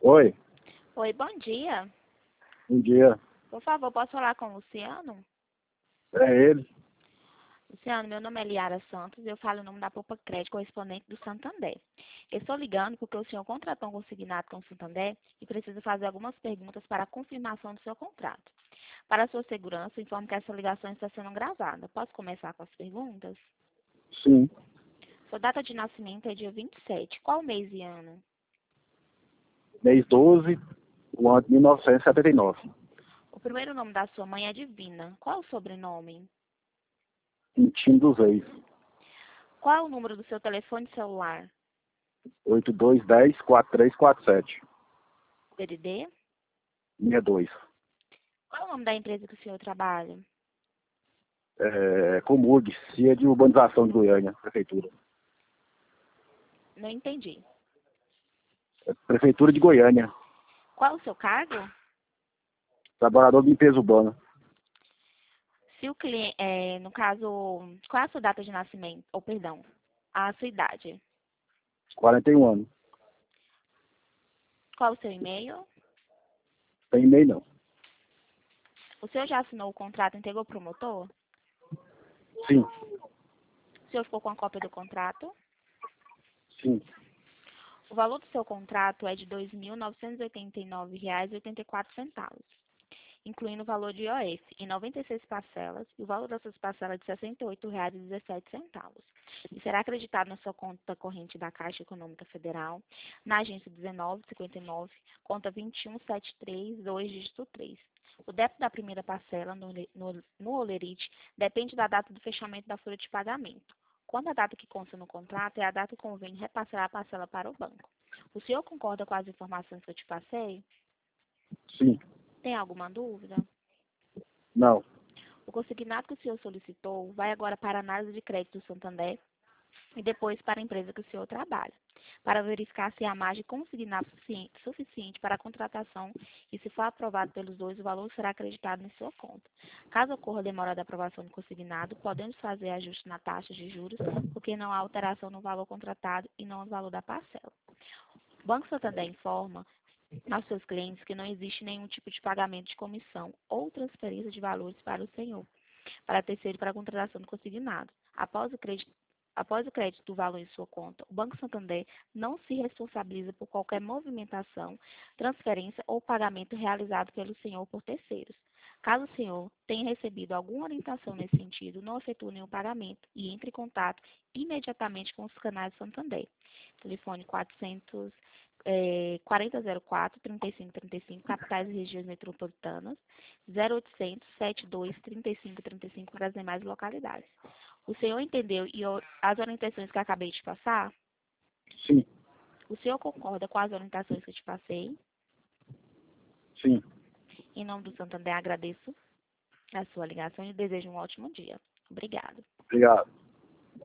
Oi, Oi, bom dia. bom dia. Por favor, posso falar com o Luciano? É ele? Luciano, meu nome é Liara Santos e eu falo em nome da Poupa Crédito, correspondente do Santander. Eu estou ligando porque o senhor contratou um consignado com o Santander e precisa fazer algumas perguntas para a confirmação do seu contrato. Para a sua segurança, informo que essa ligação está sendo gravada. Posso começar com as perguntas? Sim, Sua data de nascimento é dia 27. Qual mês e ano? mês 12, do ano de 1979. O primeiro nome da sua mãe é Divina. Qual o sobrenome? Quintino dos Reis. Qual é o número do seu telefone celular? 8210-4347. DDD? 62. Qual é o nome da empresa que o senhor trabalha? Comurg, CIA de Urbanização de Goiânia, Prefeitura. Não entendi. Prefeitura de Goiânia. Qual é o seu cargo? Trabalhador de limpeza urbana. Se o cliente, no caso, qual é a sua data de nascimento? Ou, perdão, a sua idade? 41 anos. Qual é o seu e-mail? Tem e-mail não. O senhor já assinou o contrato e entregou para o promotor? Sim, O senhor ficou com a cópia do contrato? sim. O valor do seu contrato é de R$ 2.989,84, incluindo o valor de IOF, em 96 parcelas, e o valor dessas parcelas é de R$ 68,17. E será acreditado na sua conta corrente da Caixa Econômica Federal, na agência 1959, conta 21732, dígito 3. O débito da primeira parcela no Olerite depende da data do fechamento da folha de pagamento. Quando a data que consta no contrato é a data que convém repassar a parcela para o banco. O senhor concorda com as informações que eu te passei? Sim. Tem alguma dúvida? Não. O consignado que o senhor solicitou vai agora para a análise de crédito do Santander e depois para a empresa que o senhor trabalha, para verificar se há margem consignada suficiente para a contratação e, se for aprovado pelos dois, o valor será acreditado em sua conta. Caso ocorra demora da aprovação do consignado, podemos fazer ajuste na taxa de juros, porque não há alteração no valor contratado e não no valor da parcela. O Banco Santander informa aos seus clientes que não existe nenhum tipo de pagamento de comissão ou transferência de valores para o senhor, para terceiro para a contratação do consignado. Após o crédito do valor em sua conta, o Banco Santander não se responsabiliza por qualquer movimentação, transferência ou pagamento realizado pelo senhor por terceiros. Caso o senhor tenha recebido alguma orientação nesse sentido, não efetue nenhum pagamento e entre em contato imediatamente com os canais Santander. Telefone 4004-3535, capitais e regiões metropolitanas, 0800-72-3535 para as demais localidades. O senhor entendeu as orientações que eu acabei de passar? Sim, O senhor concorda com as orientações que eu te passei? sim. Em nome do Santander, agradeço a sua ligação e desejo um ótimo dia. Obrigada. Obrigado.